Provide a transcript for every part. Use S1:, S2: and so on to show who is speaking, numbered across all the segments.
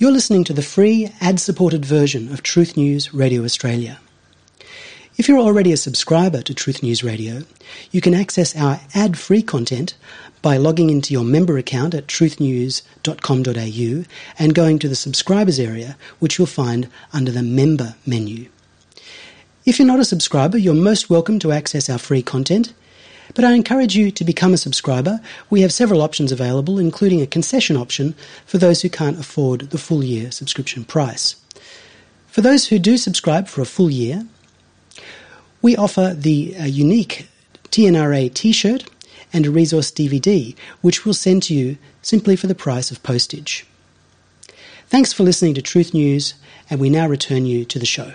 S1: You're listening to the free, ad-supported version of Truth News Radio Australia. If you're already a subscriber to Truth News Radio, you can access our ad-free content by logging into your member account at truthnews.com.au and going to the subscribers area, which you'll find under the member menu. If you're not a subscriber, you're most welcome to access our free content, but I encourage you to become a subscriber. We have several options available, including a concession option for those who can't afford the full year subscription price. For those who do subscribe for a full year, we offer the unique TNRA t-shirt and a resource DVD, which we'll send to you simply for the price of postage. Thanks for listening to Truth News, and we now return you to the show.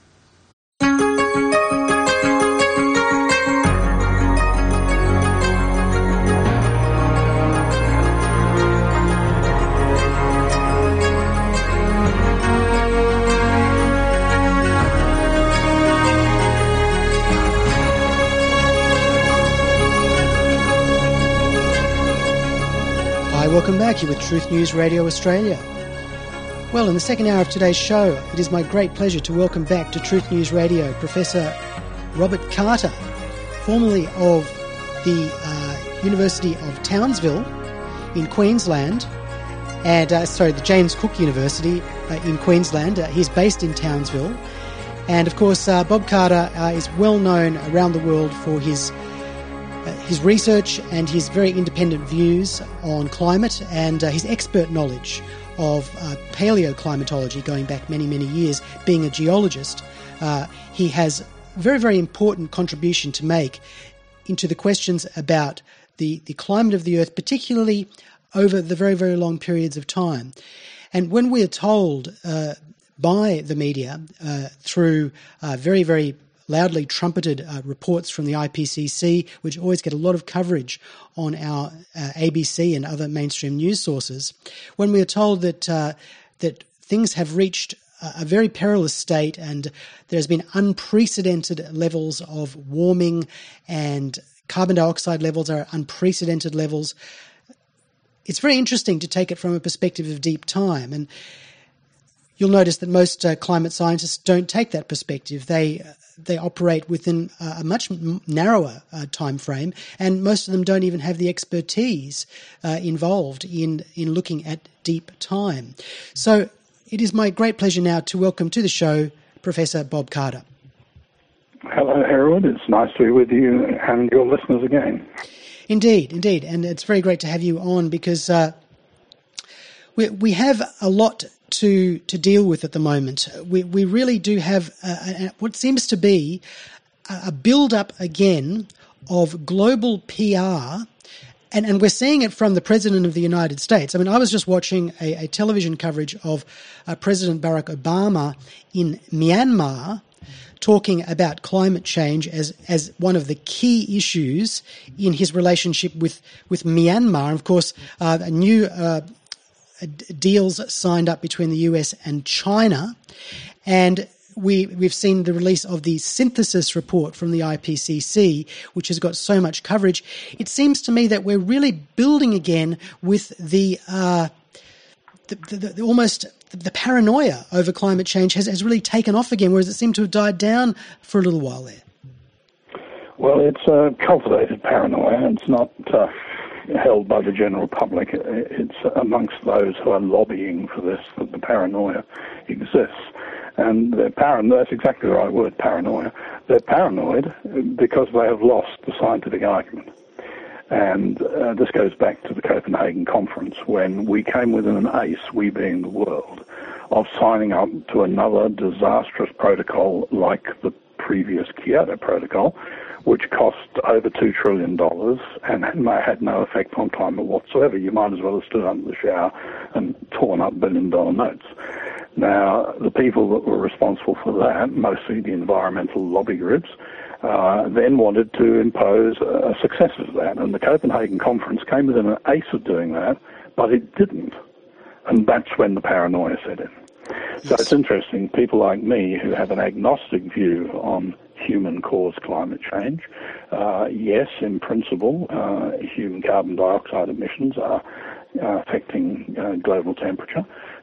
S1: Welcome back. You're with Truth News Radio Australia. Well, in the second hour of today's show, it is my great pleasure to welcome back to Truth News Radio Professor Robert Carter, formerly of the University of Townsville in Queensland, and the James Cook University in Queensland. He's based in Townsville, and of course, Bob Carter is well known around the world for his research and his very independent views on climate and his expert knowledge of paleoclimatology going back many, many years. Being a geologist, he has a very, very important contribution to make into the questions about the climate of the Earth, particularly over the very, very long periods of time. And when we are told by the media through very, very loudly trumpeted reports from the IPCC, which always get a lot of coverage on our ABC and other mainstream news sources, when we are told that things have reached a very perilous state and there's been unprecedented levels of warming and carbon dioxide levels are unprecedented levels, it's very interesting to take it from a perspective of deep time. And you'll notice that most climate scientists don't take that perspective. They operate within a much narrower time frame, and most of them don't even have the expertise involved in looking at deep time. So it is my great pleasure now to welcome to the show Professor Bob Carter.
S2: Hello, Harold. It's nice to be with you and your listeners again.
S1: Indeed. And it's very great to have you on because we have a lot to deal with at the moment. We really do have what seems to be a build-up again of global PR, and we're seeing it from the President of the United States. I mean, I was just watching a television coverage of President Barack Obama in Myanmar talking about climate change as one of the key issues in his relationship with Myanmar. And of course, a new deals signed up between the US and China, and we've seen the release of the synthesis report from the IPCC, which has got so much coverage. It seems to me that we're really building again with the almost the paranoia over climate change has really taken off again, whereas it seemed to have died down for a little while there.
S2: Well, it's a cultivated paranoia. It's not held by the general public. It's amongst those who are lobbying for this that the paranoia exists. And that's exactly the right word, paranoia. They're paranoid because they have lost the scientific argument. And this goes back to the Copenhagen conference when we came within an ace, we being the world, of signing up to another disastrous protocol like the previous Kyoto Protocol, which cost over $2 trillion and had no effect on climate whatsoever. You might as well have stood under the shower and torn up billion-dollar notes. Now, the people that were responsible for that, mostly the environmental lobby groups, then wanted to impose a successor to that. And the Copenhagen conference came within an ace of doing that, but it didn't. And that's when the paranoia set in. So it's interesting, people like me who have an agnostic view on human-caused climate change, yes, in principle, human carbon dioxide emissions are affecting global temperature.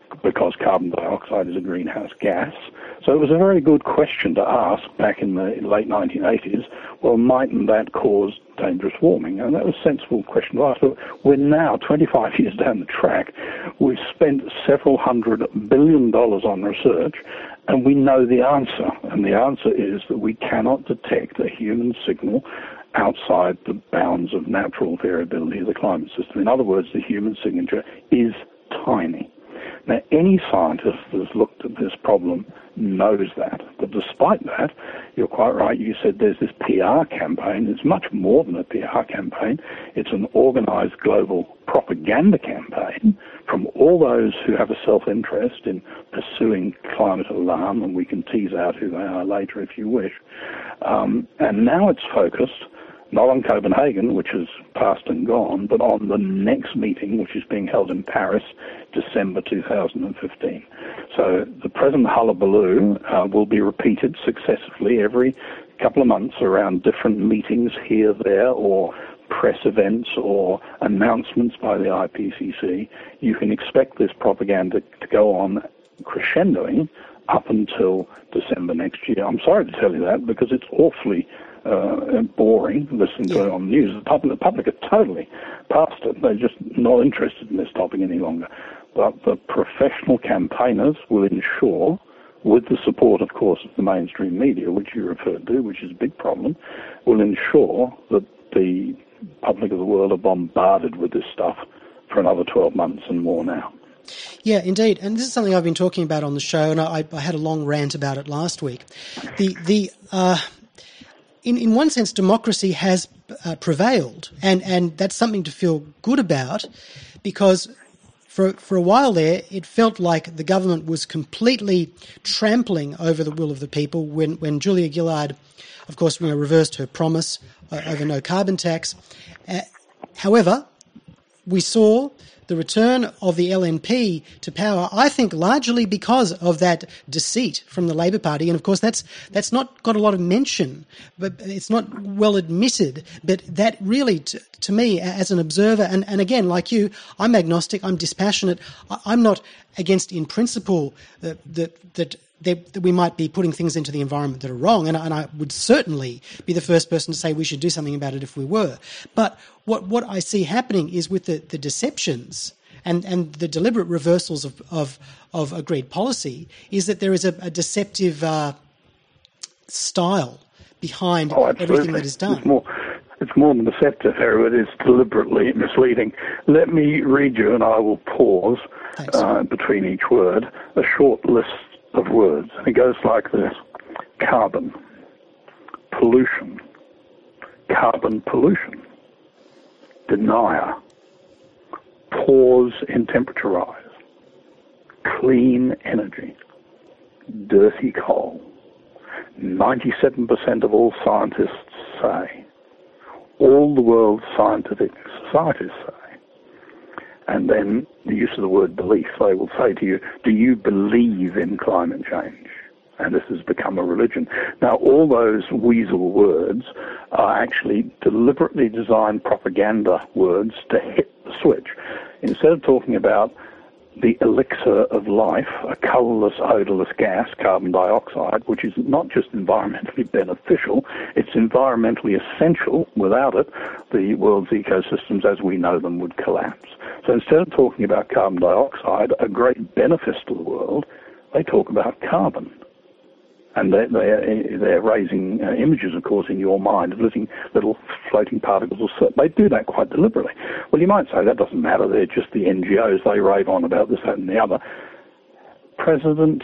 S2: because carbon dioxide is a greenhouse gas. So it was a very good question to ask back in the late 1980s. Well, mightn't that cause dangerous warming? And that was a sensible question to ask. But we're now, 25 years down the track, we've spent several $100 billion on research, and we know the answer. And the answer is that we cannot detect a human signal outside the bounds of natural variability of the climate system. In other words, the human signature is tiny. Now, any scientist that's looked at this problem knows that. But despite that, you're quite right, you said there's this PR campaign. It's much more than a PR campaign. It's an organized global propaganda campaign from all those who have a self-interest in pursuing climate alarm, and we can tease out who they are later if you wish. And now it's focused not on Copenhagen, which is past and gone, but on the next meeting, which is being held in Paris, December 2015. So the present hullabaloo will be repeated successively every couple of months around different meetings here, there, or press events or announcements by the IPCC. You can expect this propaganda to go on crescendoing up until December next year. I'm sorry to tell you that because it's awfully boring listening to it on the news. The public are totally past it. They're just not interested in this topic any longer. But the professional campaigners will ensure, with the support, of course, of the mainstream media, which you referred to, which is a big problem, will ensure that the public of the world are bombarded with this stuff for another 12 months and more now.
S1: Yeah, indeed. And this is something I've been talking about on the show, and I had a long rant about it last week. In one sense, democracy has prevailed, and that's something to feel good about, because for a while there, it felt like the government was completely trampling over the will of the people when Julia Gillard, of course, reversed her promise over no carbon tax. However, we saw the return of the LNP to power, I think largely because of that deceit from the Labor Party. And of course, that's not got a lot of mention, but it's not well admitted. But that really, to me, as an observer, and again, like you, I'm agnostic, I'm dispassionate. I'm not against, in principle, that we might be putting things into the environment that are wrong, and I would certainly be the first person to say we should do something about it if we were. But what I see happening is with the deceptions and the deliberate reversals of agreed policy is that there is a deceptive style behind everything that is done.
S2: It's more than deceptive, Harry. It is deliberately misleading. Let me read you, and I will pause between each word, a short list of words. It goes like this: carbon, pollution, carbon pollution, denier, pause in temperature rise, clean energy, dirty coal, 97% of all scientists say, all the world's scientific societies say. And then the use of the word belief. They will say to you, do you believe in climate change? And this has become a religion. Now, all those weasel words are actually deliberately designed propaganda words to hit the switch. Instead of talking about the elixir of life, a colourless, odourless gas, carbon dioxide, which is not just environmentally beneficial, it's environmentally essential. Without it, the world's ecosystems as we know them would collapse. So instead of talking about carbon dioxide, a great benefit to the world, they talk about carbon. And they're raising images, of course, in your mind of little floating particles of soot. They do that quite deliberately. Well, you might say that doesn't matter. They're just the NGOs. They rave on about this, that, and the other. President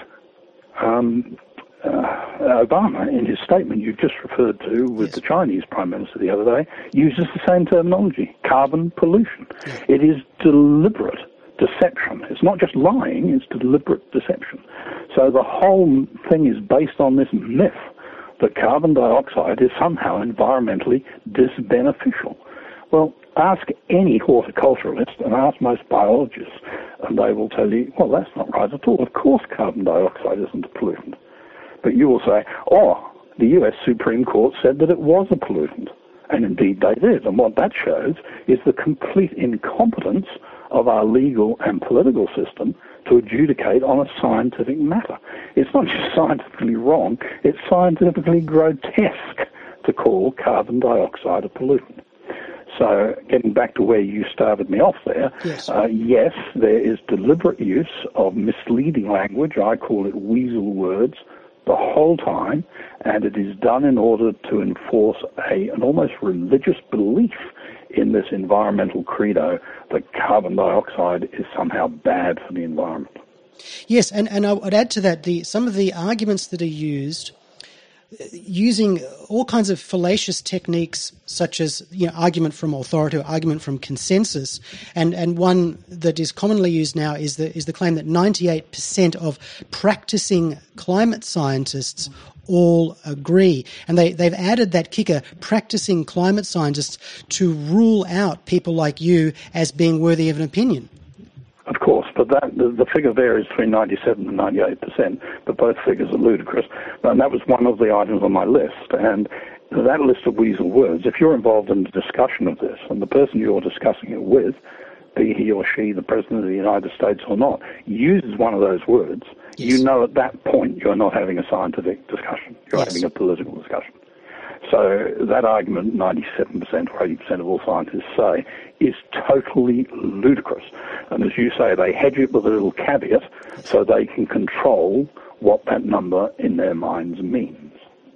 S2: Obama, in his statement you've just referred to with the Chinese Prime Minister the other day, uses the same terminology, carbon pollution. It is deliberate deception. It's not just lying, it's deliberate deception. So the whole thing is based on this myth that carbon dioxide is somehow environmentally disbeneficial. Well, ask any horticulturalist and ask most biologists, and they will tell you, well, that's not right at all. Of course carbon dioxide isn't a pollutant. But you will say, the US Supreme Court said that it was a pollutant. And indeed they did. And what that shows is the complete incompetence of our legal and political system to adjudicate on a scientific matter. It's not just scientifically wrong, it's scientifically grotesque to call carbon dioxide a pollutant. So getting back to where you started me off there, yes, there is deliberate use of misleading language. I call it weasel words the whole time, and it is done in order to enforce an almost religious belief in this environmental credo that carbon dioxide is somehow bad for the environment.
S1: Yes, and I would add to that some of the arguments that are used, using all kinds of fallacious techniques such as argument from authority or argument from consensus, and one that is commonly used now is the claim that 98% of practicing climate scientists all agree, and they've added that kicker, practicing climate scientists, to rule out people like you as being worthy of an opinion.
S2: Of course, but the figure varies between 97 and 98%, but both figures are ludicrous. And that was one of the items on my list. And that list of weasel words, if you're involved in the discussion of this, and the person you're discussing it with, be he or she the President of the United States or not, uses one of those words, you know at that point you're not having a scientific discussion. You're having a political discussion. So that argument, 97% or 80% of all scientists say, is totally ludicrous. And as you say, they hedge it with a little caveat so they can control what that number in their minds means.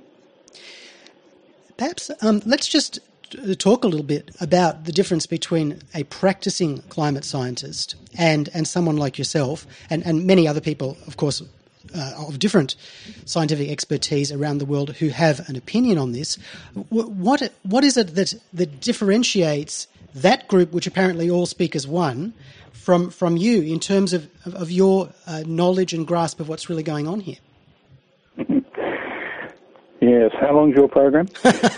S1: Perhaps let's just talk a little bit about the difference between a practicing climate scientist and someone like yourself and many other people, of course, of different scientific expertise around the world who have an opinion on this. What is it that differentiates that group, which apparently all speak as one, from you in terms of your knowledge and grasp of what's really going on here?
S2: Yes, how long's your program?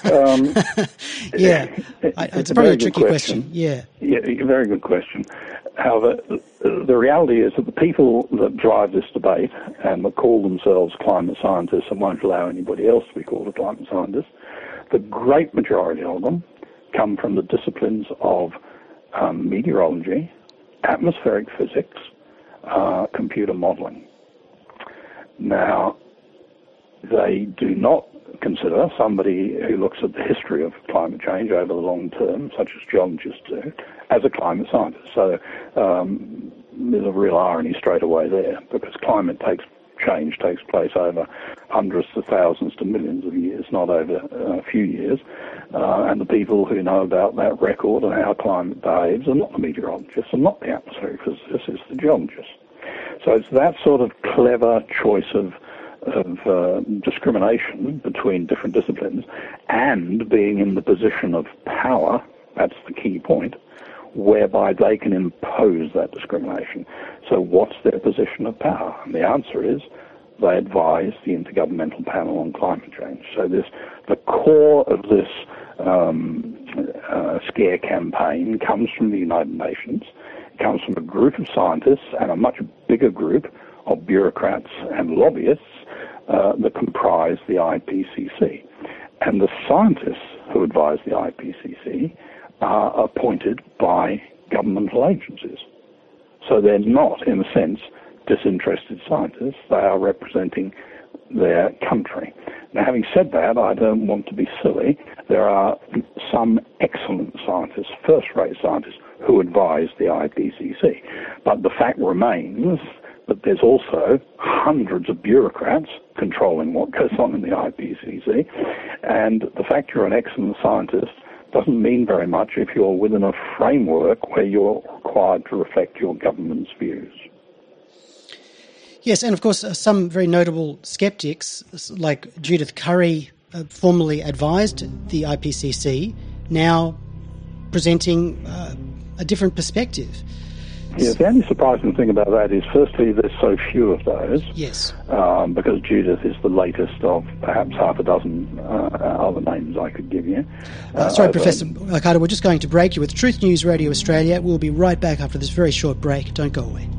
S1: It's probably a tricky question. Yeah,
S2: very good question. However, the reality is that the people that drive this debate and that call themselves climate scientists and won't allow anybody else to be called a climate scientist, the great majority of them come from the disciplines of meteorology, atmospheric physics, computer modeling. Now, they do not consider somebody who looks at the history of climate change over the long term, such as geologists do, as a climate scientist. So there's a real irony straight away there, because climate change takes place over hundreds to thousands to millions of years, not over a few years. And the people who know about that record and how climate behaves are not the meteorologists and not the atmospheric physicists, it's the geologists. So it's that sort of clever choice of discrimination between different disciplines and being in the position of power, that's the key point, whereby they can impose that discrimination. So what's their position of power? And the answer is they advise the Intergovernmental Panel on Climate Change. So the core of this scare campaign comes from the United Nations. It comes from a group of scientists and a much bigger group of bureaucrats and lobbyists that comprise the IPCC. And the scientists who advise the IPCC are appointed by governmental agencies. So they're not, in a sense, disinterested scientists. They are representing their country. Now, having said that, I don't want to be silly. There are some excellent scientists, first-rate scientists, who advise the IPCC. But the fact remains that there's also hundreds of bureaucrats controlling what goes on in the IPCC, and the fact you're an excellent scientist doesn't mean very much if you're within a framework where you're required to reflect your government's views.
S1: Yes, and of course some very notable skeptics, like Judith Curry, formerly advised the IPCC, now presenting a different perspective.
S2: Yes, the only surprising thing about that is, firstly, there's so few of those.
S1: Yes.
S2: Because Judith is the latest of perhaps half a dozen other names I could give you.
S1: Sorry, Professor Carter, we're just going to break you with Truth News Radio Australia. We'll be right back after this very short break. Don't go away.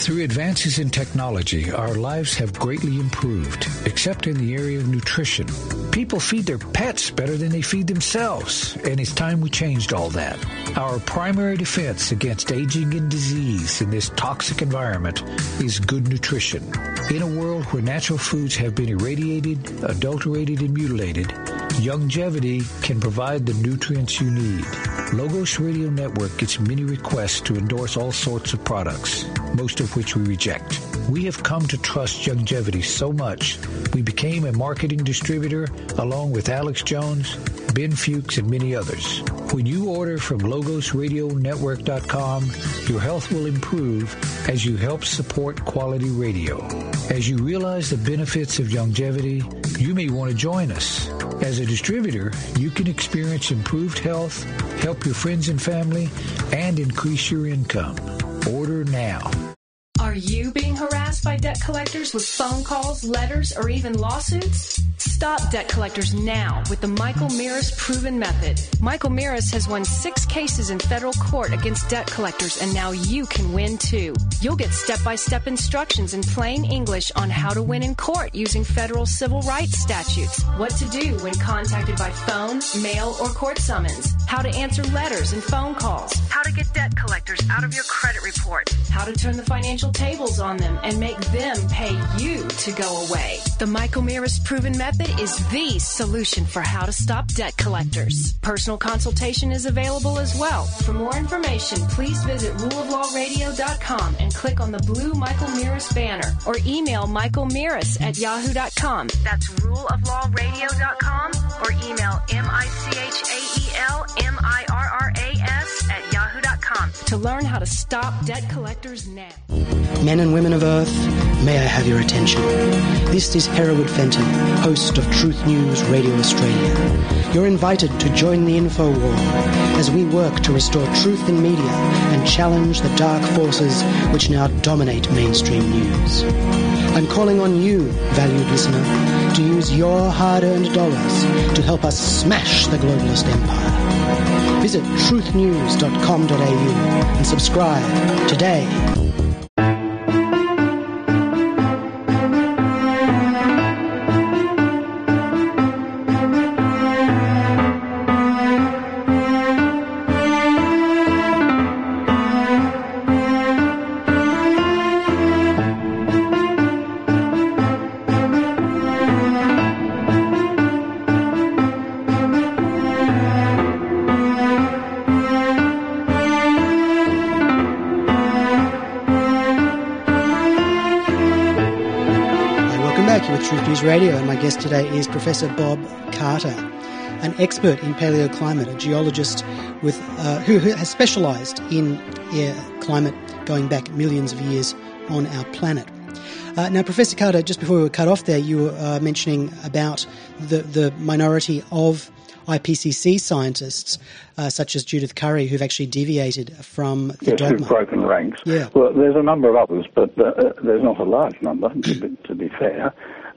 S3: Through advances in technology, our lives have greatly improved, except in the area of nutrition. People feed their pets better than they feed themselves, and it's time we changed all that. Our primary defense against aging and disease in this toxic environment is good nutrition. In a world where natural foods have been irradiated, adulterated, and mutilated, Youngevity can provide the nutrients you need. Logos Radio Network gets many requests to endorse all sorts of products, most of which we reject. We have come to trust Youngevity so much, we became a marketing distributor along with Alex Jones, Ben Fuchs, and many others. When you order from LogosRadioNetwork.com, your health will improve as you help support quality radio. As you realize the benefits of Youngevity, you may want to join us. As a distributor, you can experience improved health, help your friends and family, and increase your income. Order now.
S4: Are you being harassed by debt collectors with phone calls, letters, or even lawsuits? Stop debt collectors now with the Michael Mirris Proven Method. Michael Mirris has won 6 cases in federal court against debt collectors, and now you can win too. You'll get step-by-step instructions in plain English on how to win in court using federal civil rights statutes, what to do when contacted by phone, mail, or court summons, how to answer letters and phone calls, how to get debt collectors out of your credit report, how to turn the financial tables on them and make them pay you to go away. The Michael Mirris Proven Method is the solution for how to stop debt collectors. Personal consultation is available as well. For more information, please visit ruleoflawradio.com and click on the blue Michael Mirris banner or email michaelmirris@yahoo.com. That's ruleoflawradio.com or email michaelmirras@yahoo.com to learn how to stop debt collectors now.
S1: Men and women of Earth, may I have your attention. This is Hereward Fenton, host of Truth News Radio Australia. You're invited to join the info war as we work to restore truth in media and challenge the dark forces which now dominate mainstream news. I'm calling on you, valued listener, to use your hard-earned dollars to help us smash the globalist empire. Visit truthnews.com.au and subscribe today. Truth News Radio, and my guest today is Professor Bob Carter, an expert in paleoclimate, a geologist with who has specialised in climate going back millions of years on our planet. Now, Professor Carter, just before we were cut off there, you were mentioning about the minority of IPCC scientists, such as Judith Curry, who've actually deviated from the dogma.
S2: Who've broken ranks.
S1: Yeah.
S2: Well, there's a number of others, but there's not a large number, to be fair.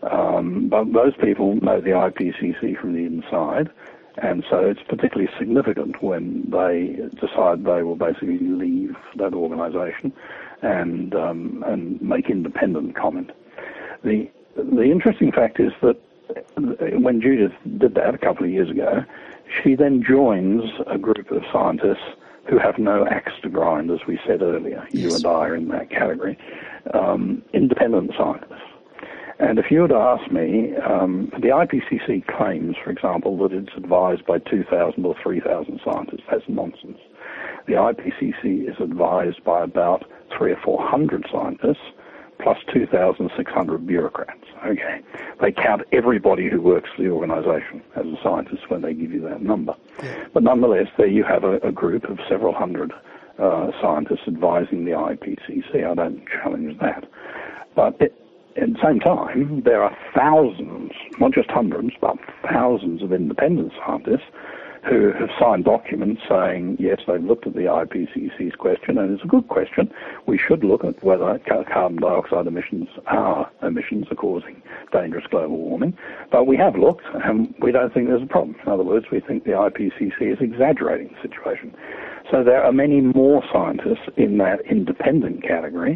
S2: But those people know the IPCC from the inside, and so it's particularly significant when they decide they will basically leave that organisation and make independent comment. The interesting fact is that when Judith did that a couple of years ago, she then joins a group of scientists who have no axe to grind, as we said earlier. Yes. You and I are in that category. Independent scientists. And if you were to ask me, the IPCC claims, for example, that it's advised by 2,000 or 3,000 scientists. That's nonsense. The IPCC is advised by about 300 or 400 scientists plus 2,600 bureaucrats. Okay, they count everybody who works for the organisation as a scientist when they give you that number. Yeah. But nonetheless, there you have a group of several hundred scientists advising the IPCC. I don't challenge that. But at the same time, there are thousands, not just hundreds, but thousands of independent scientists who have signed documents saying, yes, they've looked at the IPCC's question, and it's a good question. We should look at whether carbon dioxide emissions are causing dangerous global warming. But we have looked, and we don't think there's a problem. In other words, we think the IPCC is exaggerating the situation. So there are many more scientists in that independent category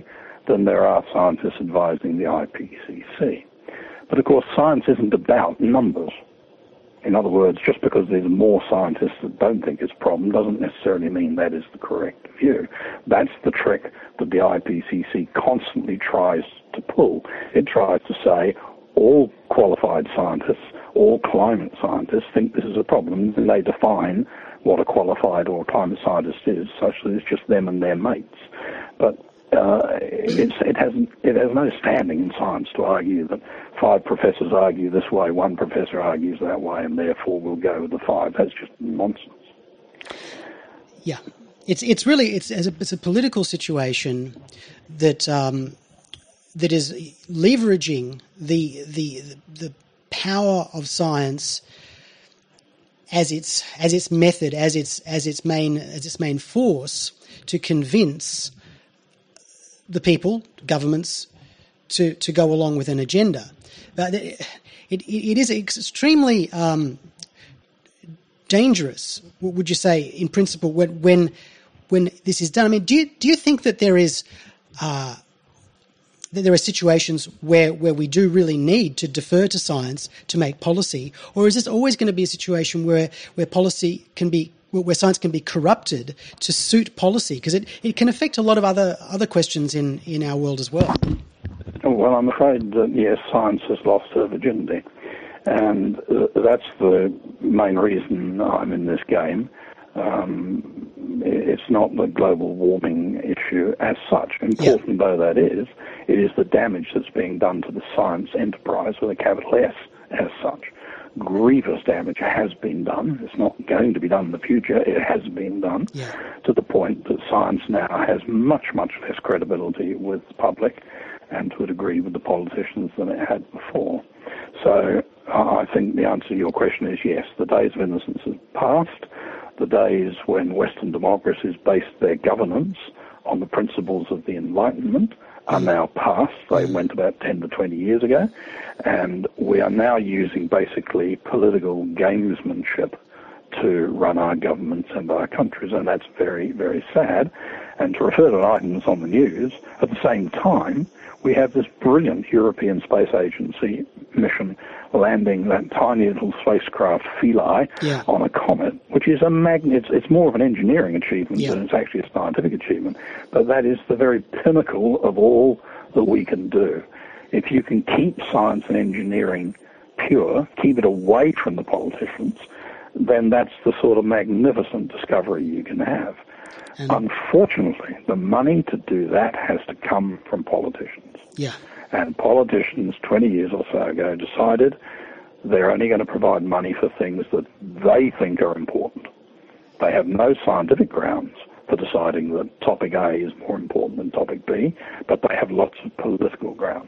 S2: than there are scientists advising the IPCC. But of course, science isn't about numbers. In other words, just because there's more scientists that don't think it's a problem doesn't necessarily mean that is the correct view. That's the trick that the IPCC constantly tries to pull. It tries to say all qualified scientists, all climate scientists think this is a problem, and they define what a qualified or climate scientist is, such that it's just them and their mates. But it has no standing in science to argue that 5 professors argue this way, 1 professor argues that way, and therefore we'll go with the 5. That's just nonsense.
S1: Yeah, it's really a political situation that that is leveraging the power of science as its method, as its main force to convince the people, governments, to go along with an agenda. But it is extremely dangerous, would you say, in principle, when this is done? I mean, do you think that there are situations where we do really need to defer to science to make policy, or is this always going to be a situation where policy can be, where science can be corrupted to suit policy? Because it can affect a lot of other questions in our world as well.
S2: Well, I'm afraid that, yes, science has lost her virginity. And that's the main reason I'm in this game. It's not the global warming issue as such, important though that is. It is the damage that's being done to the science enterprise with a capital S as such. Grievous damage has been done. It's not going to be done in the future. It has been done to the point that science now has much, much less credibility with the public and to a degree with the politicians than it had before. So I think the answer to your question is yes, the days of innocence have passed. The days when Western democracies based their governance on the principles of the Enlightenment are now past. They went about 10 to 20 years ago. And we are now using basically political gamesmanship to run our governments and our countries. And that's very, very sad. And to refer to items on the news, at the same time, we have this brilliant European Space Agency mission landing that tiny little spacecraft Philae on a comet, which is it's more of an engineering achievement than it's actually a scientific achievement. But that is the very pinnacle of all that we can do. If you can keep science and engineering pure, keep it away from the politicians, then that's the sort of magnificent discovery you can have. And unfortunately, the money to do that has to come from politicians.
S1: Yeah.
S2: And politicians 20 years or so ago decided they're only going to provide money for things that they think are important. They have no scientific grounds for deciding that topic A is more important than topic B, but they have lots of political grounds.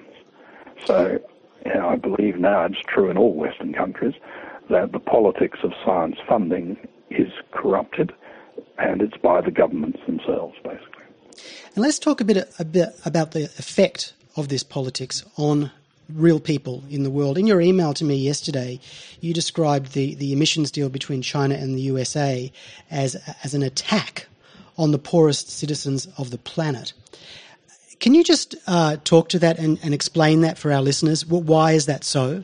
S2: So I believe now it's true in all Western countries that the politics of science funding is corrupted, and it's by the governments themselves, basically.
S1: And let's talk a bit about the effect of this politics on real people in the world. In your email to me yesterday, you described the emissions deal between China and the USA as an attack on the poorest citizens of the planet. Can you just talk to that and explain that for our listeners? Why is that so?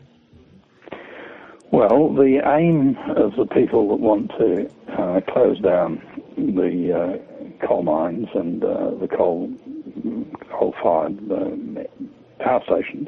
S2: Well, the aim of the people that want to close down the coal mines and the coal-fired power stations,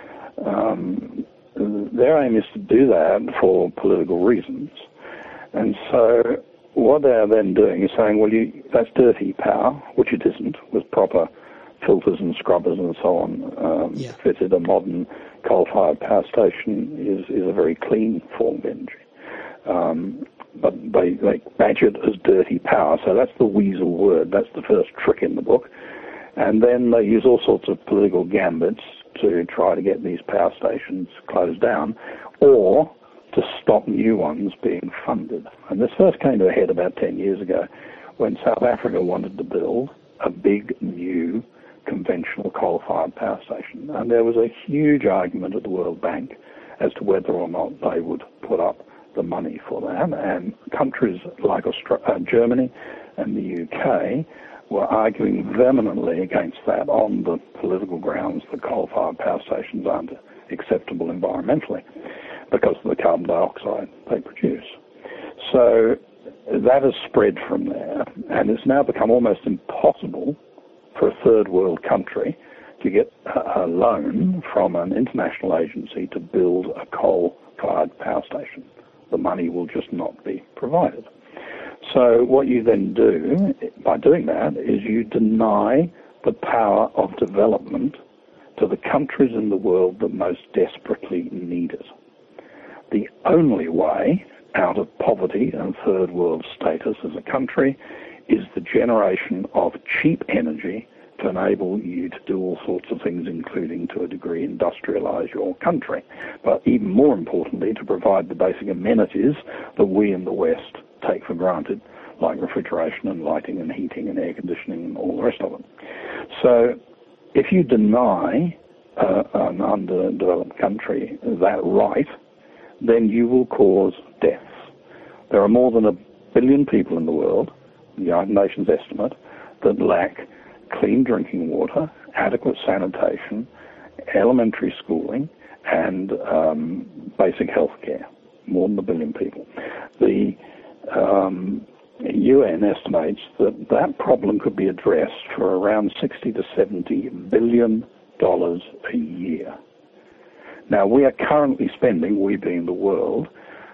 S2: their aim is to do that for political reasons. And so what they're then doing is saying, well, that's dirty power, which it isn't, with proper filters and scrubbers and so on fitted. A modern coal-fired power station is a very clean form of energy. But they badge it as dirty power, so that's the weasel word. That's the first trick in the book. And then they use all sorts of political gambits to try to get these power stations closed down or to stop new ones being funded. And this first came to a head about 10 years ago when South Africa wanted to build a big new conventional coal-fired power station. And there was a huge argument at the World Bank as to whether or not they would put up the money for that. And countries like Germany and the UK were arguing vehemently against that on the political grounds that coal-fired power stations aren't acceptable environmentally because of the carbon dioxide they produce. So that has spread from there, and it's now become almost impossible for a third world country to get a loan from an international agency to build a coal-fired power station. The money will just not be provided. So what you then do, by doing that, is you deny the power of development to the countries in the world that most desperately need it. The only way out of poverty and third world status as a country is the generation of cheap energy to enable you to do all sorts of things, including, to a degree, industrialize your country. But even more importantly, to provide the basic amenities that we in the West take for granted, like refrigeration and lighting and heating and air conditioning and all the rest of it. So if you deny an underdeveloped country that right, then you will cause deaths. There are more than 1 billion people in the world, the United Nations estimate, that lack clean drinking water, adequate sanitation, elementary schooling, and basic health care. More than 1 billion people. The UN estimates that that problem could be addressed for around $60 to $70 billion a year. Now, we are currently spending, we being the world,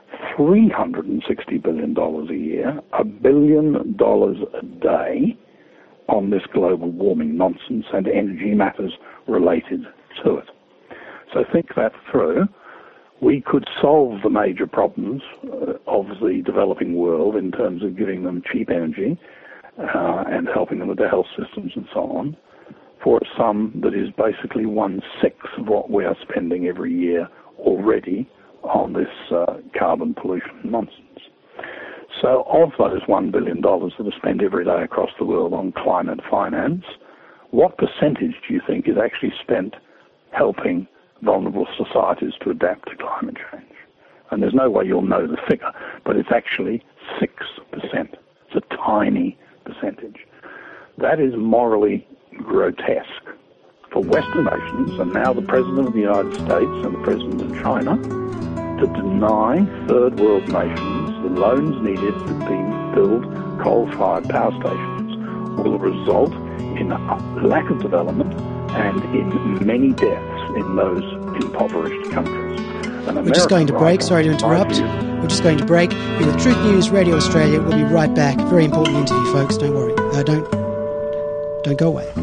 S2: $360 billion a year, $1 billion a day on this global warming nonsense and energy matters related to it. So think that through. We could solve the major problems of the developing world in terms of giving them cheap energy and helping them with their health systems and so on for a sum that is basically 1/6 of what we are spending every year already on this carbon pollution nonsense. So of those $1 billion that are spent every day across the world on climate finance, what percentage do you think is actually spent helping vulnerable societies to adapt to climate change? And there's no way you'll know the figure, but it's actually 6%. It's a tiny percentage. That is morally grotesque for Western nations, and now the President of the United States and the President of China, to deny third world nations the loans needed to build coal-fired power stations will result in a lack of development and in many deaths in those impoverished countries.
S1: We're just going to break. Sorry to interrupt. We're just going to break. You're with Truth News Radio Australia. We'll be right back. Very important interview, folks. Don't worry. Don't go away.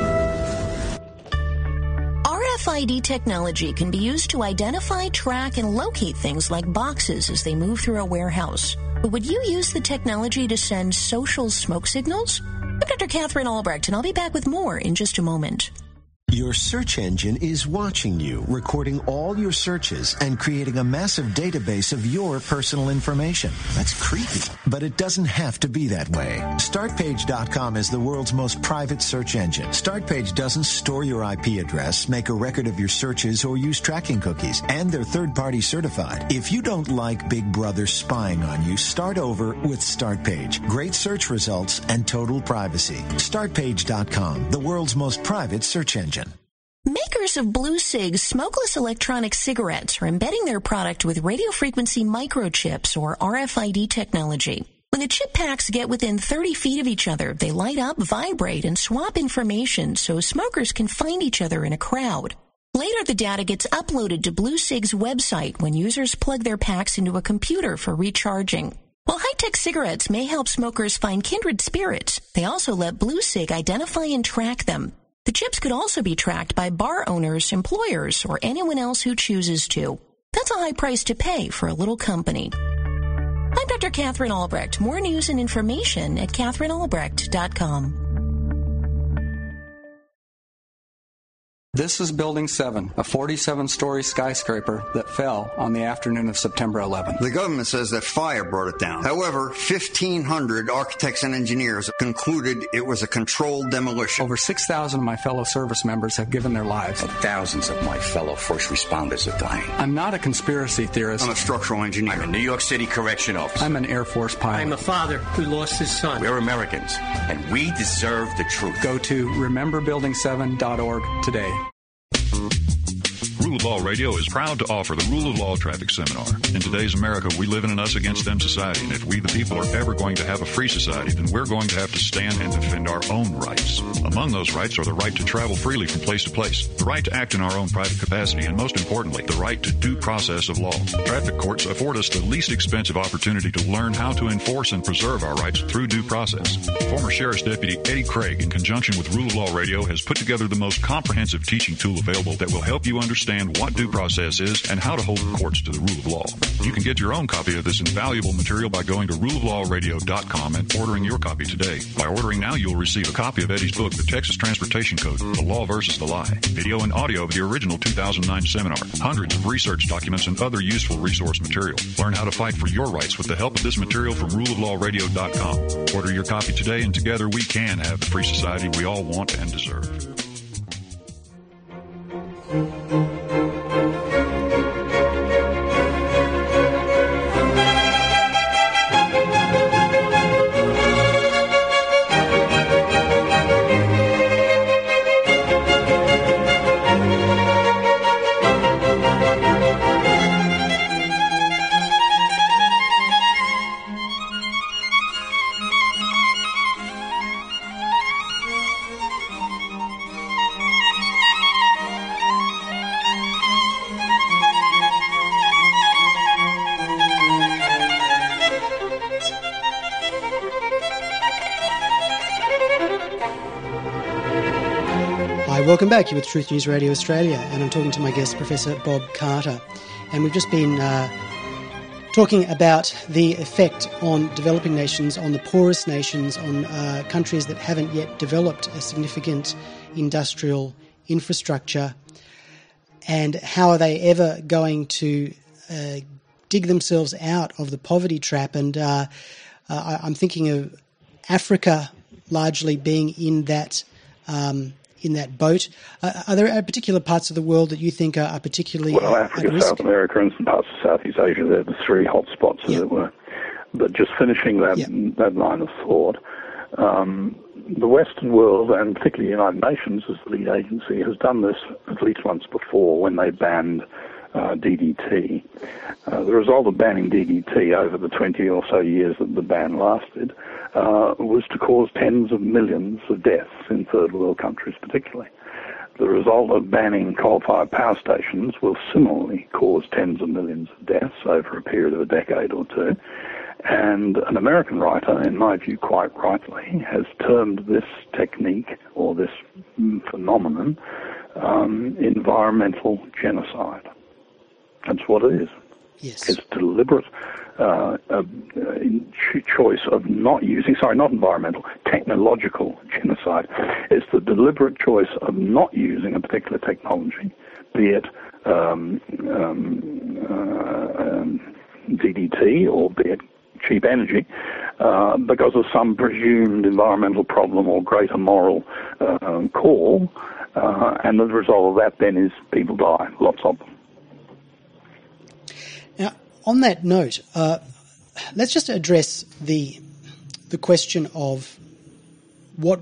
S5: RFID technology can be used to identify, track, and locate things like boxes as they move through a warehouse. But would you use the technology to send social smoke signals? I'm Dr. Catherine Albrecht, and I'll be back with more in just a moment.
S6: Your search engine is watching you, recording all your searches and creating a massive database of your personal information. That's creepy, but it doesn't have to be that way. Startpage.com is the world's most private search engine. Startpage doesn't store your IP address, make a record of your searches, or use tracking cookies, and they're third-party certified. If you don't like Big Brother spying on you, start over with Startpage. Great search results and total privacy. Startpage.com, the world's most private search engine.
S5: Makers of Blue Sig smokeless electronic cigarettes are embedding their product with radio frequency microchips, or RFID technology. When the chip packs get within 30 feet of each other, they light up, vibrate, and swap information so smokers can find each other in a crowd. Later, the data gets uploaded to Blue Sig's website when users plug their packs into a computer for recharging. While high-tech cigarettes may help smokers find kindred spirits, they also let Blue Sig identify and track them. The chips could also be tracked by bar owners, employers, or anyone else who chooses to. That's a high price to pay for a little company. I'm Dr. Catherine Albrecht. More news and information at CatherineAlbrecht.com.
S7: This is Building 7, a 47-story skyscraper that fell on the afternoon of September 11th.
S8: The government says that fire brought it down. However, 1,500 architects and engineers concluded it was a controlled demolition.
S7: Over 6,000 of my fellow service members have given their lives.
S9: And thousands of my fellow first responders are dying.
S7: I'm not a conspiracy theorist.
S8: I'm a structural engineer.
S9: I'm a New York City correction officer.
S7: I'm an Air Force pilot.
S10: I'm a father who lost his son.
S9: We're Americans, and we deserve the truth.
S7: Go to rememberbuilding7.org today.
S11: Rule of Law Radio is proud to offer the Rule of Law Traffic Seminar. In today's America, we live in an us-against-them society, and if we the people are ever going to have a free society, then we're going to have to stand and defend our own rights. Among those rights are the right to travel freely from place to place, the right to act in our own private capacity, and most importantly, the right to due process of law. Traffic courts afford us the least expensive opportunity to learn how to enforce and preserve our rights through due process. Former Sheriff's Deputy Eddie Craig, in conjunction with Rule of Law Radio, has put together the most comprehensive teaching tool available that will help you understand what due process is and how to hold the courts to the rule of law. You can get your own copy of this invaluable material by going to ruleoflawradio.com and ordering your copy today. By ordering now, you'll receive a copy of Eddie's book, The Texas Transportation Code, The Law versus the Lie, video and audio of the original 2009 seminar, hundreds of research documents, and other useful resource material. Learn how to fight for your rights with the help of this material from ruleoflawradio.com. Order your copy today, and together we can have the free society we all want and deserve.
S1: Welcome back. You're with Truth News Radio Australia, and I'm talking to my guest, Professor Bob Carter. And we've just been talking about the effect on developing nations, on the poorest nations, on countries that haven't yet developed a significant industrial infrastructure, and how are they ever going to dig themselves out of the poverty trap. And I'm thinking of Africa largely being in that boat. Are there particular parts of the world that you think are particularly
S2: Africa,
S1: at risk?
S2: South America, and some parts of Southeast Asia, they're the three hot spots, as it were. But just finishing that line of thought, the Western world, and particularly the United Nations as the lead agency, has done this at least once before when they banned DDT. The result of banning DDT over the 20 or so years that the ban lasted was to cause tens of millions of deaths in third world countries particularly. The result of banning coal-fired power stations will similarly cause tens of millions of deaths over a period of a decade or two. And an American writer, in my view quite rightly, has termed this technique or this phenomenon environmental genocide. That's what it is.
S1: Yes.
S2: It's deliberate choice of not environmental, technological genocide. It's the deliberate choice of not using a particular technology, be it DDT or be it cheap energy, because of some presumed environmental problem or greater moral call, and the result of that then is people die, lots of them.
S1: Now, on that note, let's just address the question of what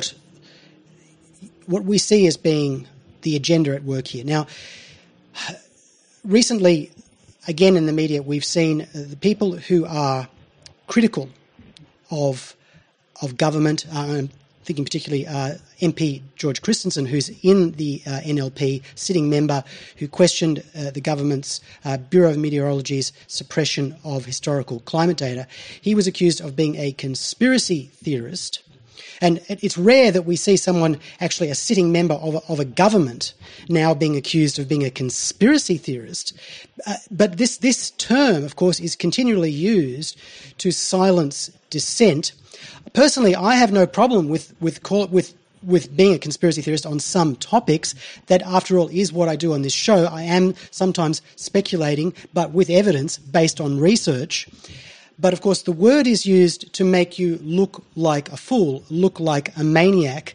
S1: we see as being the agenda at work here. Now, recently, again in the media, we've seen the people who are critical of government. I'm thinking particularly MP George Christensen, who's in the NLP, sitting member, who questioned the government's Bureau of Meteorology's suppression of historical climate data. He was accused of being a conspiracy theorist. And it's rare that we see someone, actually a sitting member of a government, now being accused of being a conspiracy theorist. But this term, of course, is continually used to silence dissent. Personally, I have no problem with with being a conspiracy theorist on some topics, that after all is what I do on this show. I am sometimes speculating, but with evidence based on research. But of course, the word is used to make you look like a fool, look like a maniac.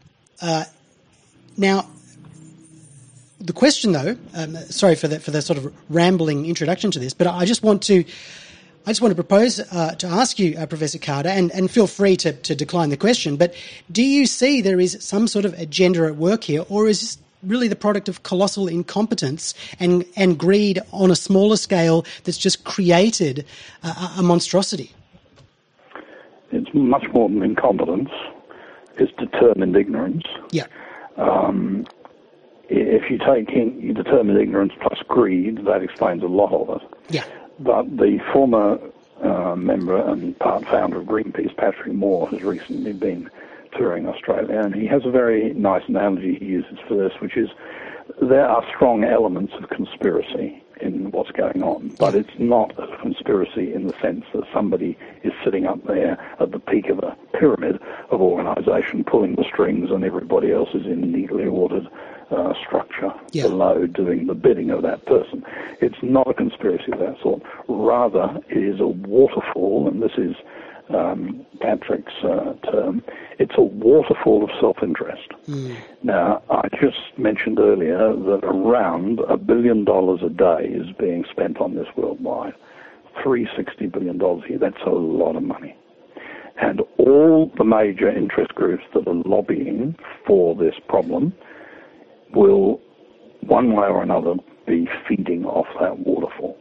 S1: Now, the question, though, sorry for the sort of rambling introduction to this, but I just want to propose to ask you, Professor Carter, and feel free to decline the question, but do you see there is some sort of agenda at work here, or is this really the product of colossal incompetence and greed on a smaller scale that's just created a monstrosity?
S2: It's much more than incompetence. It's determined ignorance.
S1: Yeah.
S2: If you take determined ignorance plus greed, that explains a lot of it.
S1: Yeah.
S2: But the former member and part founder of Greenpeace, Patrick Moore, has recently been touring Australia, and he has a very nice analogy he uses for this, which is there are strong elements of conspiracy in what's going on, but it's not a conspiracy in the sense that somebody is sitting up there at the peak of a pyramid of organisation pulling the strings and everybody else is in neatly ordered structure below doing the bidding of that person. It's not a conspiracy of that sort. Rather, it is a waterfall, and this is Patrick's term, it's a waterfall of self-interest. Now, I just mentioned earlier that around $1 billion a day is being spent on this worldwide. $360 billion a year, that's a lot of money. And all the major interest groups that are lobbying for this problem will, one way or another, be feeding off that waterfall.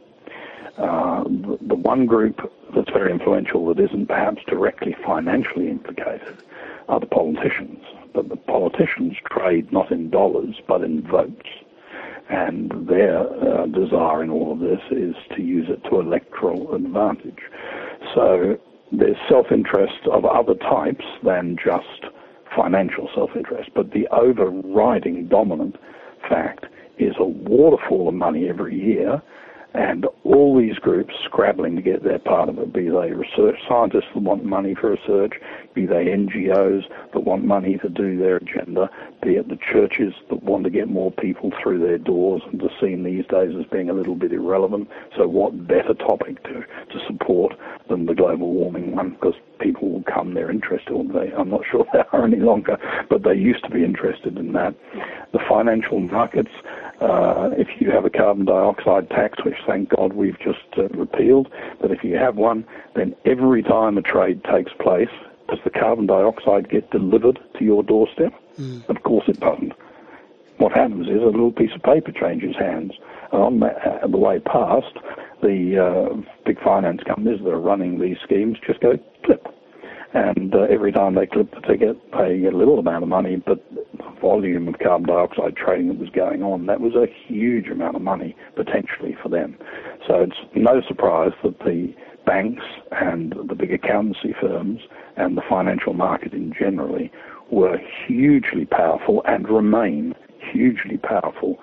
S2: The one group that's very influential that isn't perhaps directly financially implicated are the politicians. But the politicians trade not in dollars but in votes. And their desire in all of this is to use it to electoral advantage. So there's self-interest of other types than just financial self-interest. But the overriding dominant fact is a waterfall of money every year, and all these groups scrabbling to get their part of it, be they research scientists that want money for research, be they NGOs that want money to do their agenda, be it the churches that want to get more people through their doors and are seen these days as being a little bit irrelevant. So what better topic to support than the global warming one? Because people will come, they're interested, I'm not sure they are any longer, but they used to be interested in that. The financial markets, if you have a carbon dioxide tax, which thank God we've just repealed, but if you have one, then every time a trade takes place, does the carbon dioxide get delivered to your doorstep? Of course it doesn't. What happens is a little piece of paper changes hands. On the way past, the big finance companies that are running these schemes just go clip. And every time they clip the ticket, they get a little amount of money, but the volume of carbon dioxide trading that was going on, that was a huge amount of money potentially for them. So it's no surprise that the banks and the big accountancy firms and the financial market in generally were hugely powerful and remain hugely powerful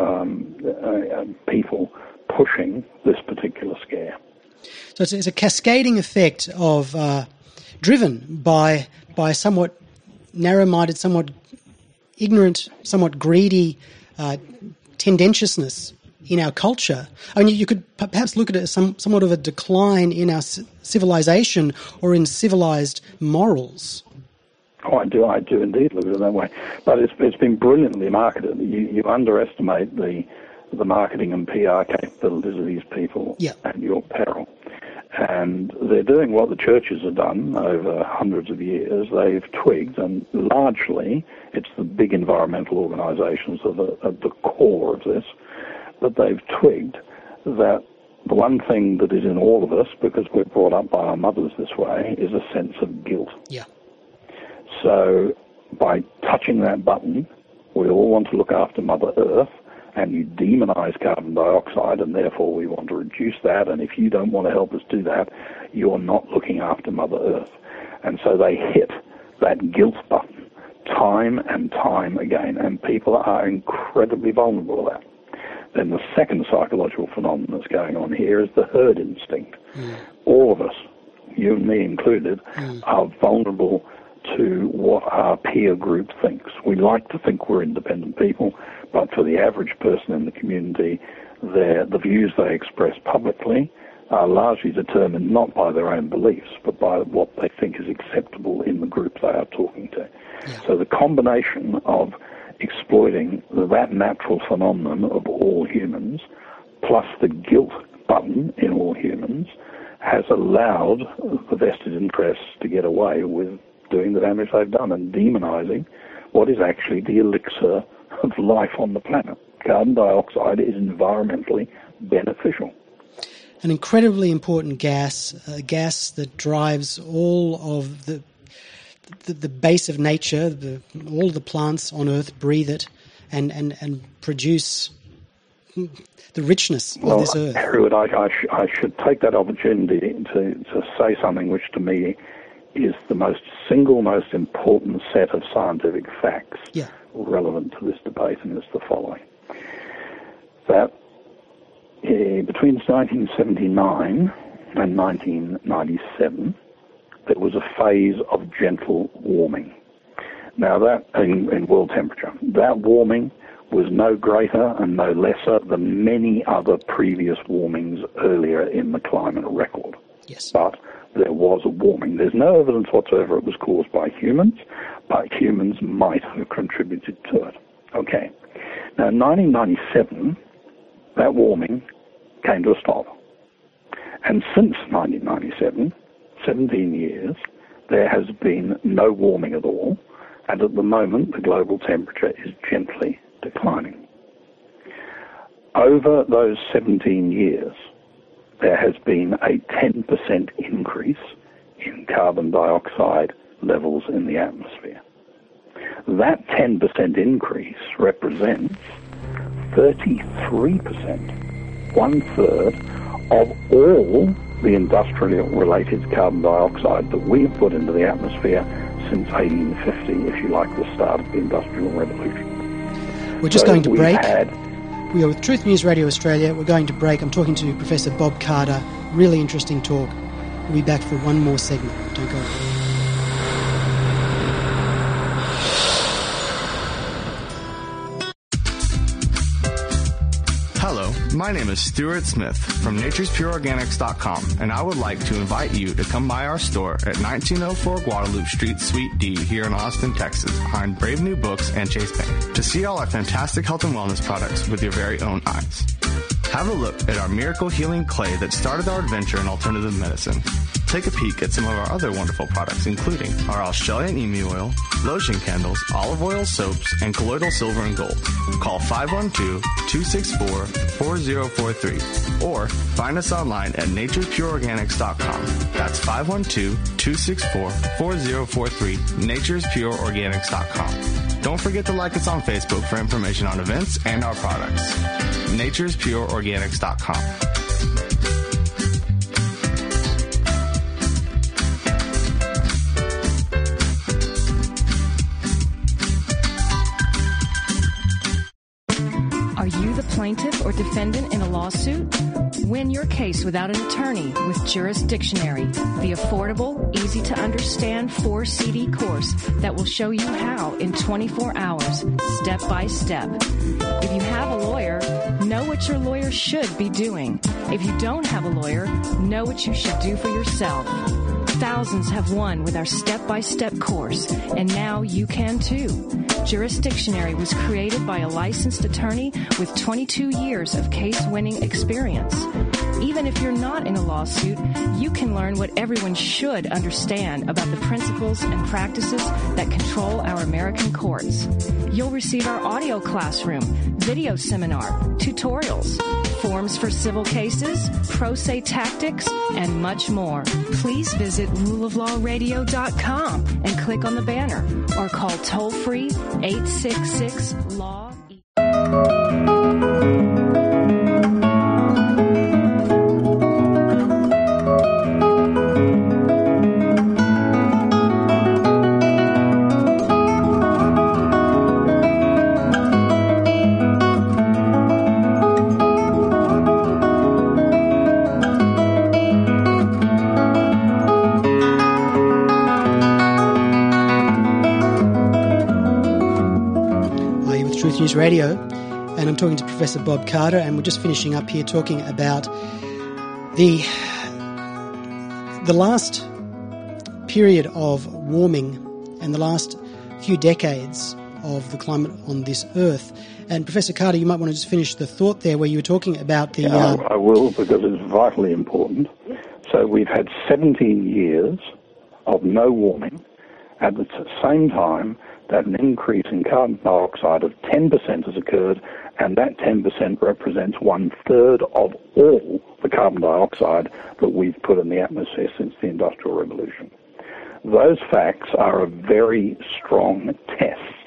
S2: people pushing this particular scare.
S1: So it's a cascading effect of driven by somewhat narrow-minded, somewhat ignorant, somewhat greedy tendentiousness in our culture. I mean, you could perhaps look at it as somewhat of a decline in our civilization or in civilized morals.
S2: Oh, I do indeed look at it that way. But it's been brilliantly marketed. You underestimate the marketing and PR capabilities of these people at your peril. And they're doing what the churches have done over hundreds of years. They've twigged, and largely it's the big environmental organisations that are at the core of this, but they've twigged that the one thing that is in all of us, because we're brought up by our mothers this way, is a sense of guilt.
S1: Yeah.
S2: So by touching that button, we all want to look after Mother Earth, and you demonise carbon dioxide, and therefore we want to reduce that, and if you don't want to help us do that, you're not looking after Mother Earth. And so they hit that guilt button time and time again, and people are incredibly vulnerable to that. Then the second psychological phenomenon that's going on here is the herd instinct. All of us, you and me included, are vulnerable to what our peer group thinks. We like to think we're independent people, but for the average person in the community, the views they express publicly are largely determined not by their own beliefs, but by what they think is acceptable in the group they are talking to. Yeah. So the combination of exploiting that natural phenomenon of all humans, plus the guilt button in all humans, has allowed the vested interests to get away with doing the damage they've done and demonizing what is actually the elixir of life on the planet. Carbon dioxide is environmentally beneficial.
S1: An incredibly important gas, a gas that drives all of the base of nature. All the plants on Earth breathe it and produce the richness of this Earth.
S2: Hereward, I should take that opportunity to say something which to me is the most important set of scientific facts relevant to this debate, and it's the following. That between 1979 and 1997, there was a phase of gentle warming. Now that, in world temperature, that warming was no greater and no lesser than many other previous warmings earlier in the climate record.
S1: Yes.
S2: But there was a warming. There's no evidence whatsoever it was caused by humans, but humans might have contributed to it. Okay. Now, in 1997, that warming came to a stop. And since 1997, 17 years, there has been no warming at all, and at the moment the global temperature is gently declining. Over those 17 years, there has been a 10% increase in carbon dioxide levels in the atmosphere. That 10% increase represents 33%, one-third of all the industrial-related carbon dioxide that we've put into the atmosphere since 1850, if you like, the start of the Industrial Revolution.
S1: We're just going to break. We are with Truth News Radio Australia. We're going to break. I'm talking to Professor Bob Carter. Really interesting talk. We'll be back for one more segment. Don't go away.
S12: Hello, my name is Stuart Smith from naturespureorganics.com, and I would like to invite you to come by our store at 1904 Guadalupe Street, Suite D, here in Austin, Texas, behind Brave New Books and Chase Bank, to see all our fantastic health and wellness products with your very own eyes. Have a look at our miracle healing clay that started our adventure in alternative medicine. Take a peek at some of our other wonderful products, including our Australian emu oil, lotion candles, olive oil soaps, and colloidal silver and gold. Call 512-264-4043 or find us online at naturespureorganics.com. That's 512-264-4043, naturespureorganics.com. Don't forget to like us on Facebook for information on events and our products. naturespureorganics.com.
S4: Plaintiff or defendant in a lawsuit? Win your case without an attorney with Jurisdictionary, the affordable, easy-to-understand 4-CD course that will show you how in 24 hours, step by step. If you have a lawyer, know what your lawyer should be doing. If you don't have a lawyer, know what you should do for yourself. Thousands have won with our step-by-step course, and now you can too. Jurisdictionary was created by a licensed attorney with 22 years of case-winning experience. Even if you're not in a lawsuit, you can learn what everyone should understand about the principles and practices that control our American courts. You'll receive our audio classroom, video seminar, tutorials, forms for civil cases, pro se tactics, and much more. Please visit ruleoflawradio.com and click on the banner or call toll-free 866-LAW.
S1: News Radio, and I'm talking to Professor Bob Carter, and we're just finishing up here talking about the last period of warming and the last few decades of the climate on this Earth. And Professor Carter, you might want to just finish the thought there where you were talking about the...
S2: I will, because it's vitally important. So we've had 17 years of no warming. At the same time, that an increase in carbon dioxide of 10% has occurred, and that 10% represents 1/3 of all the carbon dioxide that we've put in the atmosphere since the Industrial Revolution. Those facts are a very strong test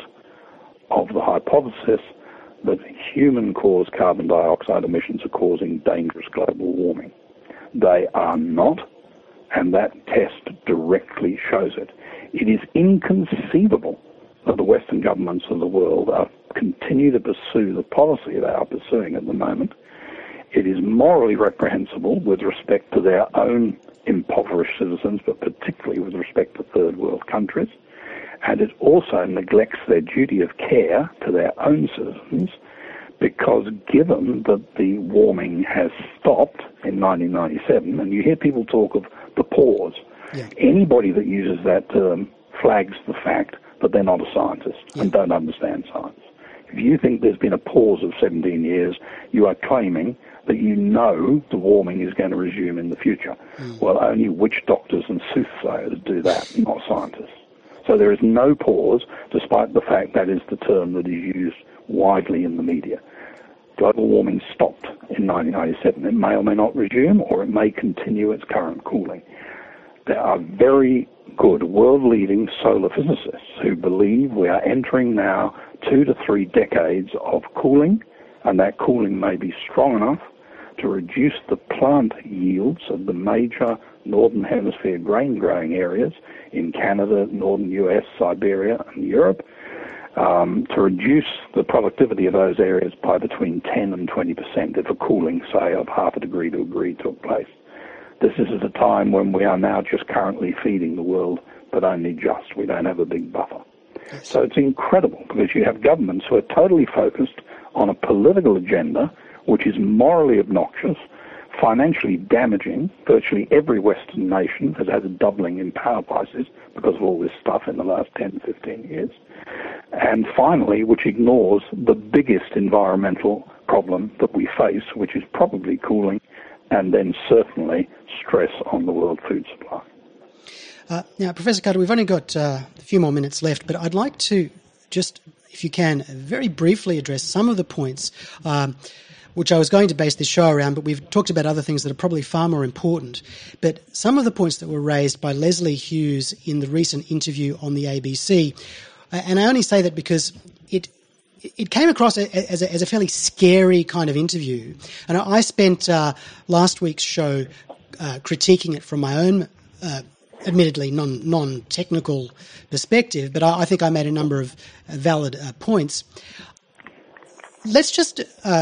S2: of the hypothesis that human-caused carbon dioxide emissions are causing dangerous global warming. They are not, and that test directly shows it. It is inconceivable that the Western governments of the world continue to pursue the policy they are pursuing at the moment. It is morally reprehensible with respect to their own impoverished citizens, but particularly with respect to third world countries. And it also neglects their duty of care to their own citizens, because given that the warming has stopped in 1997, and you hear people talk of the pause, anybody that uses that term flags the fact that they're not a scientist and don't understand science. If you think there's been a pause of 17 years, you are claiming that you know the warming is going to resume in the future. Well, only witch doctors and soothsayers do that, not scientists. So there is no pause, despite the fact that is the term that is used widely in the media. Global warming stopped in 1997. It may or may not resume, or it may continue its current cooling. There are very good world-leading solar physicists who believe we are entering now 2 to 3 decades of cooling, and that cooling may be strong enough to reduce the plant yields of the major northern hemisphere grain-growing areas in Canada, northern US, Siberia, and Europe, to reduce the productivity of those areas by between 10 and 20% if a cooling, say, of 0.5 degree to a degree took place. This is at a time when we are now just currently feeding the world, but only just. We don't have a big buffer. So it's incredible, because you have governments who are totally focused on a political agenda which is morally obnoxious, financially damaging. Virtually every Western nation has had a doubling in power prices because of all this stuff in the last 10, 15 years. And finally, which ignores the biggest environmental problem that we face, which is probably cooling, and then certainly stress on the world food supply.
S1: Now, Professor Carter, we've only got a few more minutes left, but I'd like to just, if you can, very briefly address some of the points which I was going to base this show around, but we've talked about other things that are probably far more important. But some of the points that were raised by Leslie Hughes in the recent interview on the ABC, and I only say that because it came across as a fairly scary kind of interview. And I spent last week's show critiquing it from my own admittedly non-technical perspective, but I think I made a number of valid points. Let's just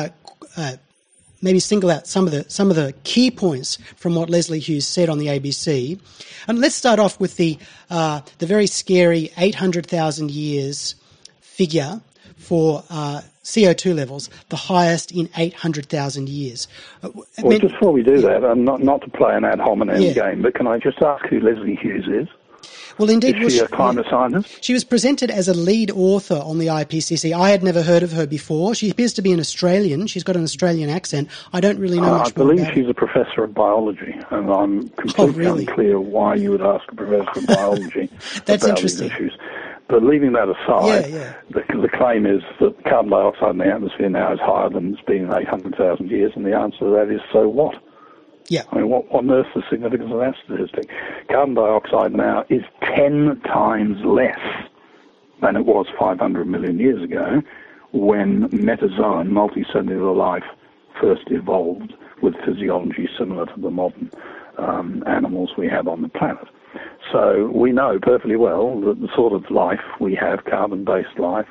S1: maybe single out some of the key points from what Leslie Hughes said on the ABC, and let's start off with the very scary 800,000 years figure for CO2 levels, the highest in 800,000 years.
S2: Well, just before we do that, not to play an ad hominem game, but can I just ask who Leslie Hughes is?
S1: Well, indeed.
S2: Is she a climate scientist?
S1: She was presented as a lead author on the IPCC. I had never heard of her before. She appears to be an Australian. She's got an Australian accent. I don't really know much more about her.
S2: I believe she's a professor of biology, and I'm completely unclear why you would ask a professor of biology
S1: That's
S2: about
S1: interesting.
S2: these issues. But leaving that aside, the claim is that carbon dioxide in the atmosphere now is higher than it's been in 800,000 years, and the answer to that is, so what?
S1: Yeah.
S2: I mean, what on earth is the significance of that statistic? Carbon dioxide now is 10 times less than it was 500 million years ago, when metazoan, multicellular life, first evolved with physiology similar to the modern animals we have on the planet. So we know perfectly well that the sort of life we have, carbon-based life,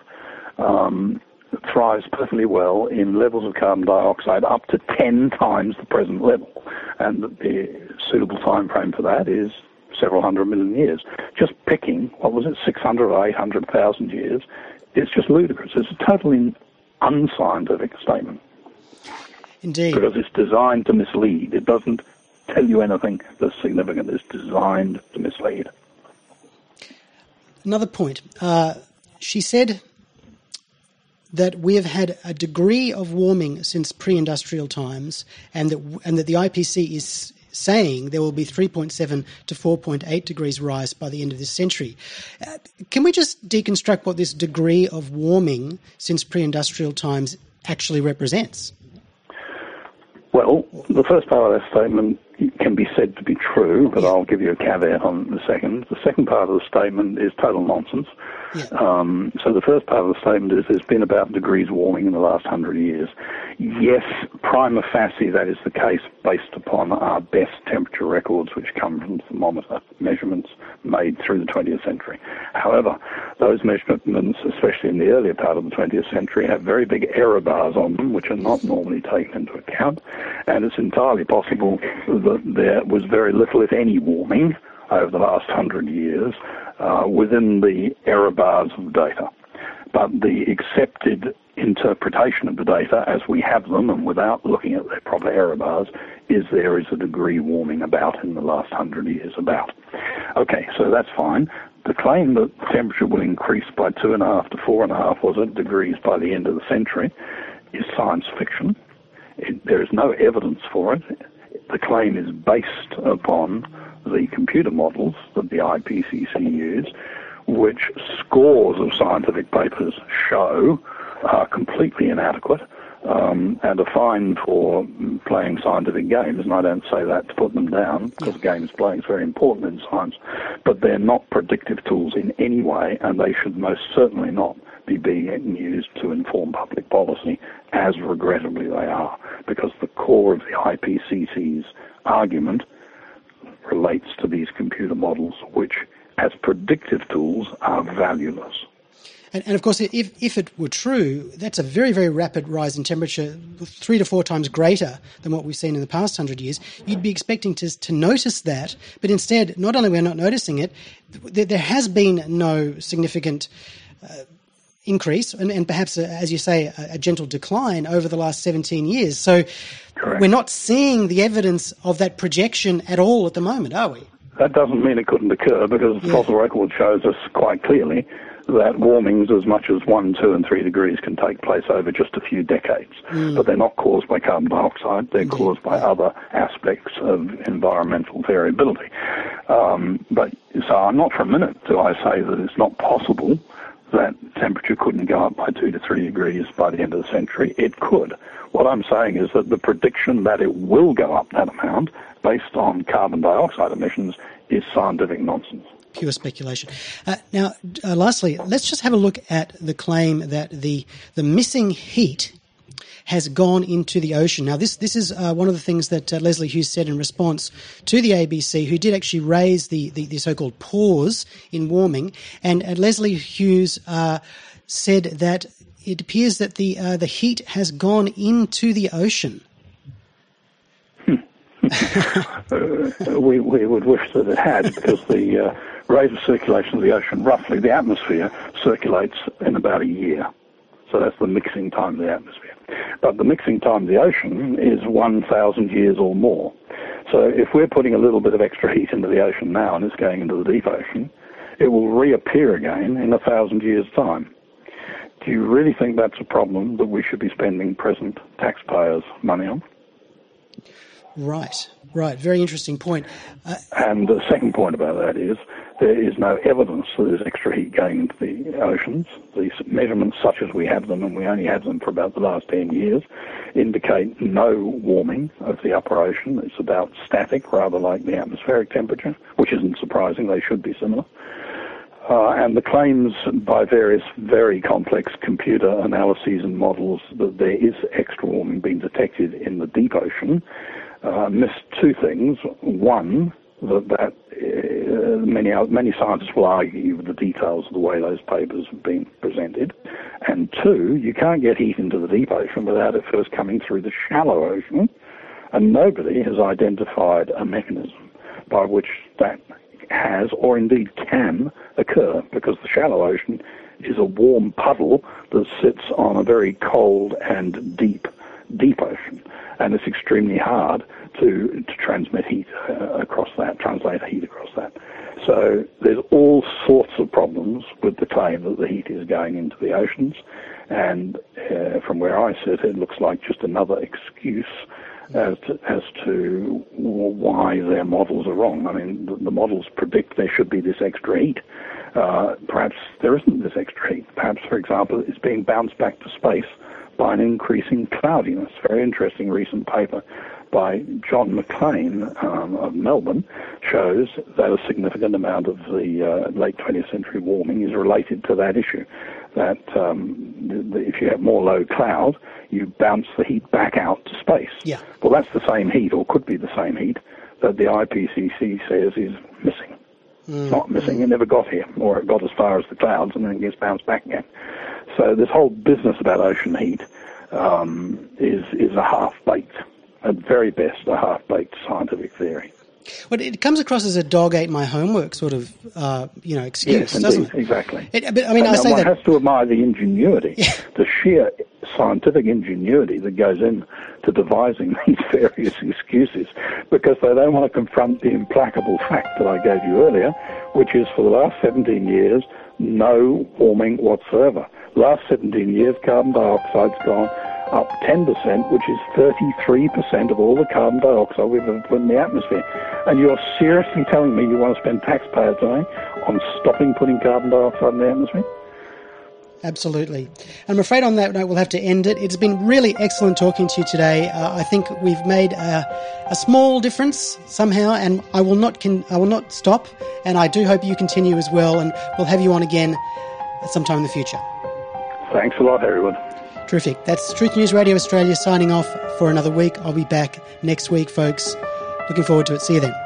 S2: thrives perfectly well in levels of carbon dioxide up to 10 times the present level. And the suitable time frame for that is several hundred million years. Just picking, 600 or 800,000 years, it's just ludicrous. It's a totally unscientific statement.
S1: Indeed.
S2: Because it's designed to mislead. It doesn't tell you anything that's significant. It's designed to mislead.
S1: Another point. She said that we have had a degree of warming since pre-industrial times, and that the IPC is saying there will be 3.7 to 4.8 degrees rise by the end of this century. Can we just deconstruct what this degree of warming since pre-industrial times actually represents?
S2: Well, the first part of that statement can be said to be true, but I'll give you a caveat on the second. The second part of the statement is total nonsense.
S1: Yeah.
S2: So the first part of the statement is there's been about degrees warming in the last 100 years. Yes, prima facie that is the case based upon our best temperature records, which come from thermometer measurements made through the 20th century. However, those measurements, especially in the earlier part of the 20th century, have very big error bars on them, which are not normally taken into account, and it's entirely possible that there was very little, if any, warming over the last 100 years within the error bars of data. But the accepted interpretation of the data as we have them, and without looking at their proper error bars, is there is a degree warming about in the last 100 years about. Okay, so that's fine. The claim that temperature will increase by 2.5 to 4.5 degrees by the end of the century is science fiction. There is no evidence for it. The claim is based upon the computer models that the IPCC use, which scores of scientific papers show are completely inadequate and are fine for playing scientific games. And I don't say that to put them down, because games playing is very important in science, but they're not predictive tools in any way, and they should most certainly not be being used to inform public policy, as regrettably they are, because the core of the IPCC's argument relates to these computer models, which, as predictive tools, are valueless.
S1: And of course, if it were true, that's a very, very rapid rise in temperature, 3 to 4 times greater than what we've seen in the past 100 years. You'd be expecting to notice that, but instead, not only we're not noticing it, there has been no significant increase, and perhaps, as you say, a gentle decline over the last 17 years. So
S2: Correct.
S1: We're not seeing the evidence of that projection at all at the moment, are we?
S2: That doesn't mean it couldn't occur, because fossil record shows us quite clearly that warmings as much as 1, 2 and 3 degrees can take place over just a few decades. But they're not caused by carbon dioxide, they're caused by other aspects of environmental variability. But so I'm not for a minute do I say that it's not possible that temperature couldn't go up by 2 to 3 degrees by the end of the century. It could. What I'm saying is that the prediction that it will go up that amount based on carbon dioxide emissions is scientific nonsense.
S1: Pure speculation. Now, lastly, let's just have a look at the claim that the missing heat has gone into the ocean. Now, this is one of the things that Leslie Hughes said in response to the ABC, who did actually raise the so-called pause in warming. And Leslie Hughes said that it appears that the heat has gone into the ocean.
S2: We would wish that it had, because the rate of circulation of the ocean, roughly, the atmosphere circulates in about a year. So that's the mixing time of the atmosphere. But the mixing time of the ocean is 1,000 years or more. So if we're putting a little bit of extra heat into the ocean now and it's going into the deep ocean, it will reappear again in 1,000 years' time. Do you really think that's a problem that we should be spending present taxpayers' money on?
S1: Right. Very interesting point.
S2: And the second point about that is there is no evidence that there's extra heat going into the oceans. These measurements, such as we have them, and we only have them for about the last 10 years, indicate no warming of the upper ocean. It's about static, rather like the atmospheric temperature, which isn't surprising. They should be similar. And the claims by various very complex computer analyses and models that there is extra warming being detected in the deep ocean miss two things. One, that many scientists will argue with the details of the way those papers have been presented. And two, you can't get heat into the deep ocean without it first coming through the shallow ocean, and nobody has identified a mechanism by which that has, or indeed can, occur, because the shallow ocean is a warm puddle that sits on a very cold and deep ocean, and it's extremely hard to transmit heat across that, translate heat across that. So there's all sorts of problems with the claim that the heat is going into the oceans, and from where I sit, it looks like just another excuse as to why their models are wrong. I mean, the models predict there should be this extra heat. Perhaps there isn't this extra heat. Perhaps, for example, it's being bounced back to space by an increasing cloudiness. Very interesting recent paper by John McLean of Melbourne shows that a significant amount of the late 20th century warming is related to that issue, that if you have more low cloud, you bounce the heat back out to space.
S1: Yeah.
S2: Well, that's the same heat, or could be the same heat, that the IPCC says is missing. It's not missing, it never got here, or it got as far as the clouds and then it gets bounced back again. So this whole business about ocean heat is a half-baked, at very best, a half-baked scientific theory.
S1: Well, it comes across as a dog ate my homework sort of, excuse,
S2: yes,
S1: doesn't it?
S2: Exactly.
S1: But I mean, I say
S2: one
S1: that
S2: has to admire the ingenuity, the sheer scientific ingenuity that goes in to devising these various excuses, because they don't want to confront the implacable fact that I gave you earlier, which is for the last 17 years, no warming whatsoever. Last 17 years, carbon dioxide's gone up 10%, which is 33% of all the carbon dioxide we've ever put in the atmosphere. And you're seriously telling me you want to spend taxpayers' money on stopping putting carbon dioxide in the atmosphere?
S1: Absolutely. I'm afraid on that note we'll have to end it. It's been really excellent talking to you today. I think we've made a small difference somehow, and I will not stop, and I do hope you continue as well, and we'll have you on again sometime in the future.
S2: Thanks a lot, everyone.
S1: Terrific. That's Truth News Radio Australia signing off for another week. I'll be back next week, folks. Looking forward to it. See you then.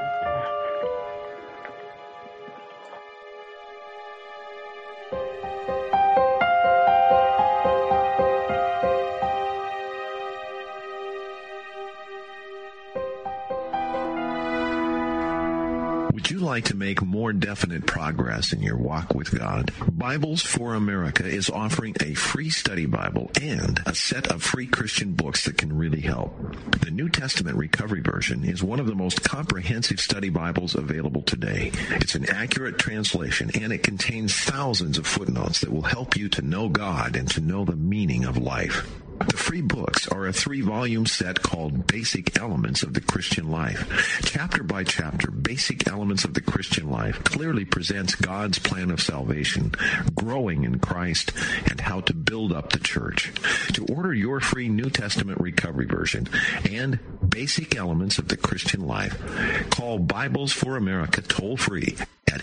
S6: Would you like to make more definite progress in your walk with God? Bibles for America is offering a free study Bible and a set of free Christian books that can really help. The New Testament Recovery Version is one of the most comprehensive study Bibles available today. It's an accurate translation, and it contains thousands of footnotes that will help you to know God and to know the meaning of life. The free books are a 3-volume set called Basic Elements of the Christian Life. Chapter by chapter, Basic Elements of the Christian Life clearly presents God's plan of salvation, growing in Christ, and how to build up the church. To order your free New Testament Recovery Version and Basic Elements of the Christian Life, call Bibles for America toll-free at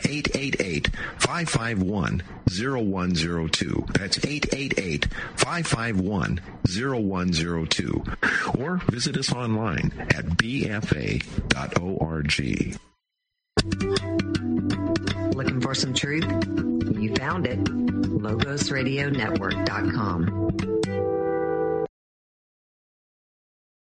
S6: 888-551-0102. That's 888-551-0102. Or visit us online at bfa.org.
S13: Looking for some truth? You found it. LogosRadioNetwork.com.